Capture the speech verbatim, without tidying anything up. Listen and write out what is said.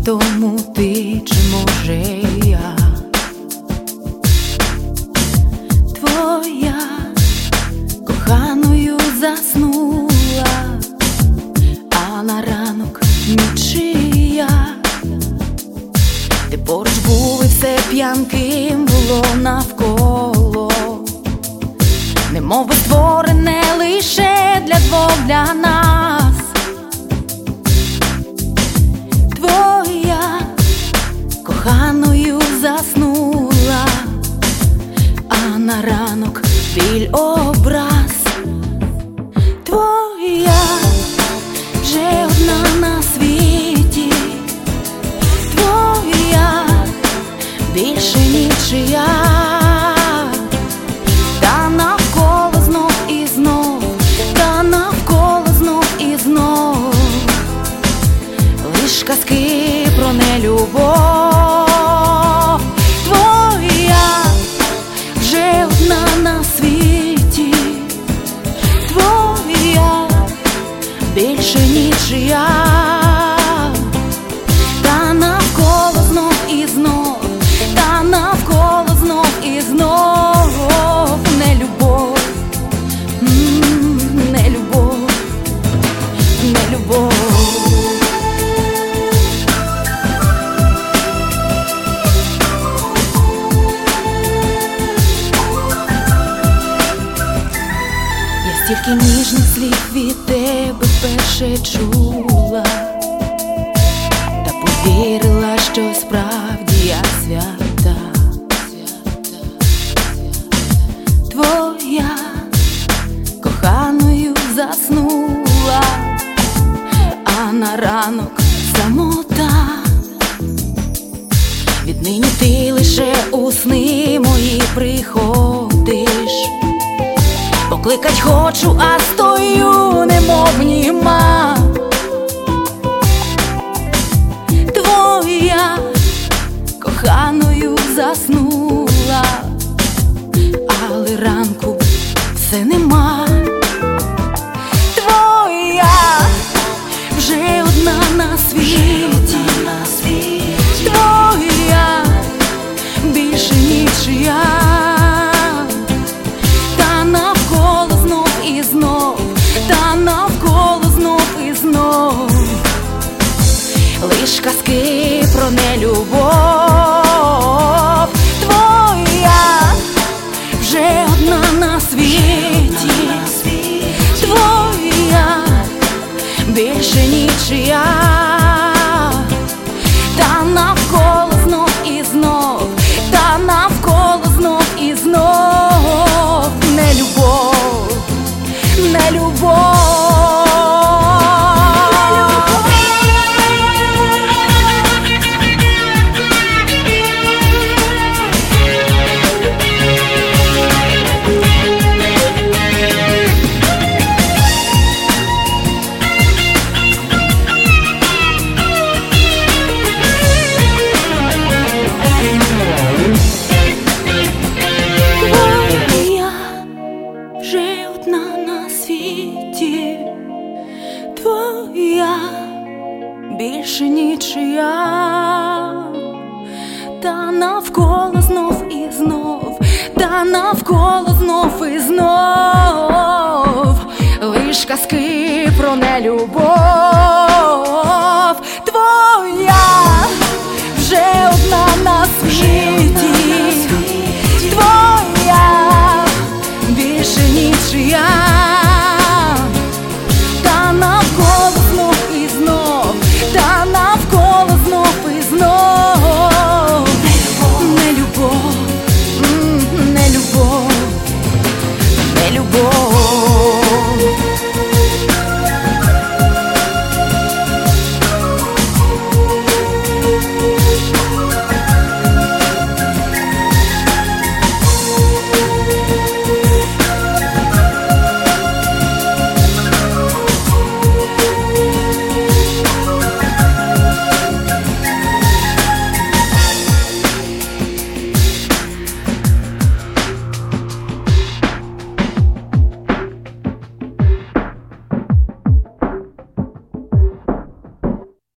тому ти, чи може я твоя коханою заснула, а на ранок нічия. Ти поруч був і все п'янким було навколо, немов би створене лише для двох, для нас. Твоя коханою заснула, а на ранок біль образ. Твоя вже одна на світі, твоя більше нічия. Та навколо знов і знов, та навколо знов і знов лиш казки про нелюбов. Твоя вже одна на світі, твоя більше нічия. Та навколо знов і знов, та навколо знов і знов нелюбов, нелюбов, нелюбов. Стільки ніжних слів від тебе вперше чула, та повірила, що справді я свята. Твоя коханою заснула, а на ранок самота. Віднині ти лише у сни мої приходиш. Покликать хочу, а стою, немов німа. Твоя коханою заснула, але ранку все нема. Твоя вже одна на світі, твоя більше нічия. Та навколо знов і знов лиш казки про нелюбов. Твоя вже одна на світі, твоя більше нічия. Та навколо знов і знов, та навколо знов і знов нелюбов, нелюбов. Твоя більше нічия. Та навколо знов і знов, та навколо знов і знов лиш казки про нелюбов.